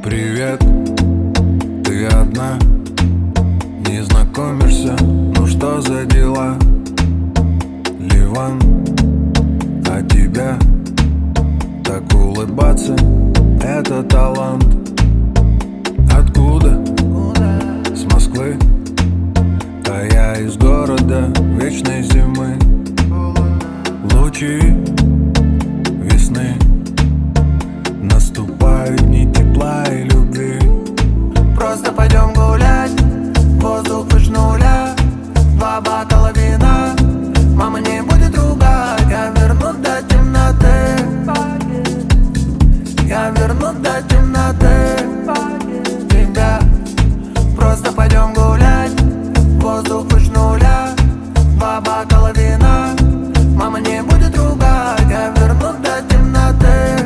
Привет, ты одна, не знакомишься, ну что за дела? Ливан, а тебя так улыбаться — это талант. Откуда? С Москвы, а я из города вечной зимы. Лучи весны наступают, дни тепла и любви. Просто пойдем гулять, воздух выше нуля, 2 бокала вина, мама не будет ругать. Я верну до темноты, я верну до темноты тебя. Просто пойдем гулять, воздух выше нуля, 2 бокала вина, мама не будет ругать. Я верну до темноты,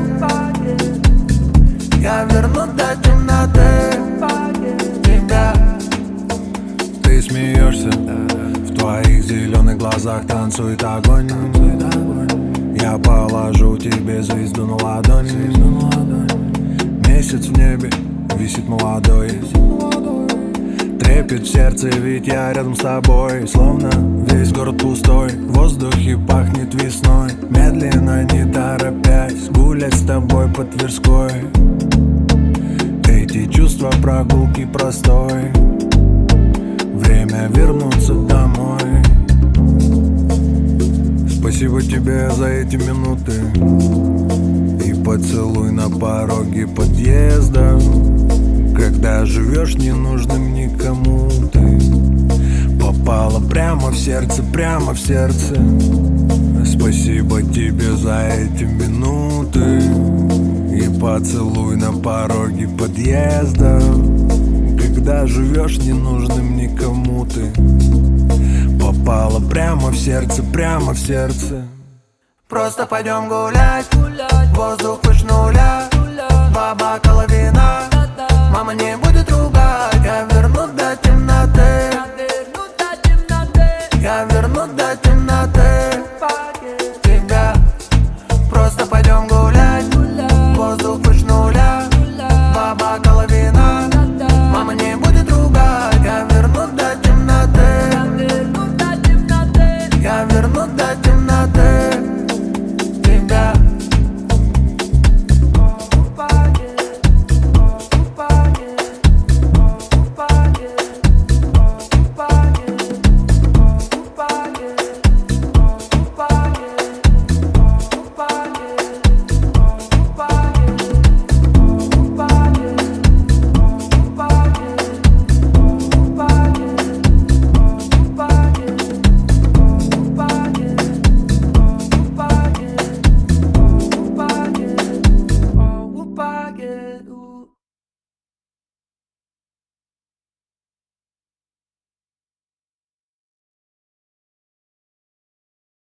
я верну до темноты тебя. Ты смеешься, в твоих зеленых глазах танцует огонь. Я положу тебе звезду на ладонь. Месяц в небе висит молодой. Трепет в сердце, ведь я рядом с тобой. Словно весь город пустой, в воздухе пахнет весной. Медленно, не торопясь, гулять с тобой по Тверской. Эти чувства прогулки простой. Время вернуться домой. Спасибо тебе за эти минуты и поцелуй на пороге подъезда. Когда живешь ненужным никому, ты попала прямо в сердце, прямо в сердце. Спасибо тебе за эти минуты и поцелуй на пороге подъезда. Когда живешь ненужным никому, ты попала прямо в сердце, прямо в сердце. Просто пойдем гулять, воздух выше нуля,